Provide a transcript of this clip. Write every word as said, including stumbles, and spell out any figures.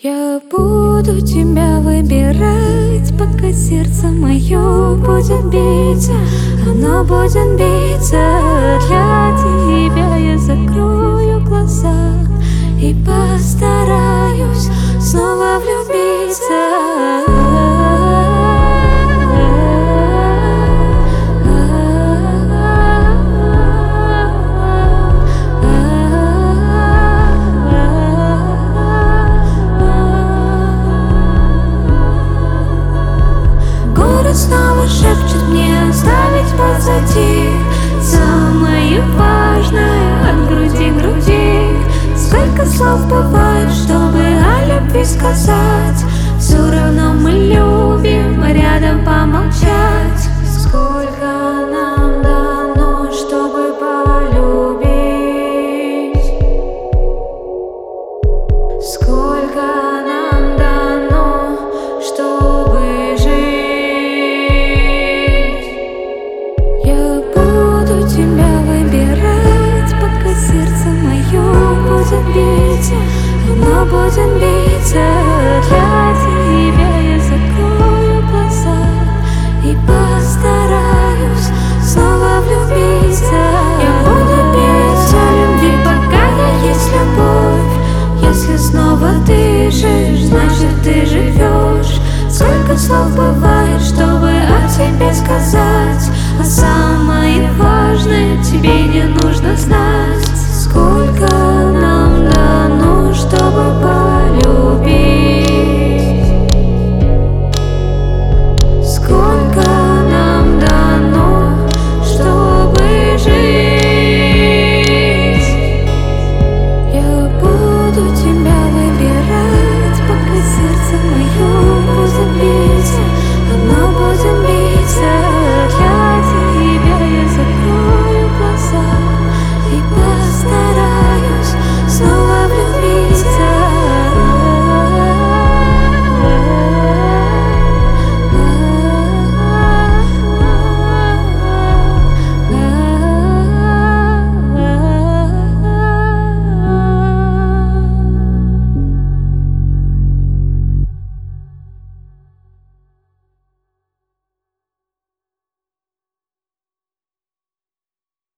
Я буду тебя выбирать, пока сердце мое будет биться. Оно будет биться для тебя. Я закрою глаза и постараюсь снова влюбиться. Снова шепчет мне оставить позади самое важное от груди к груди. Сколько слов бывает, чтобы о любви сказать, все равно мы любим рядом помолчать. Сколько нам дано, чтобы полюбить, сколько нам дано, чтобы тебя выбирать, пока сердце мое будет биться. Оно будет биться для тебя. Я закрою глаза и постараюсь снова влюбиться. Я буду петь о любви, пока есть любовь. Если снова дышишь, значит ты живешь. Сколько слов бывает, чтобы о тебе сказать, а самое важное тебе не нужно знать. Сколько нам дано, чтобы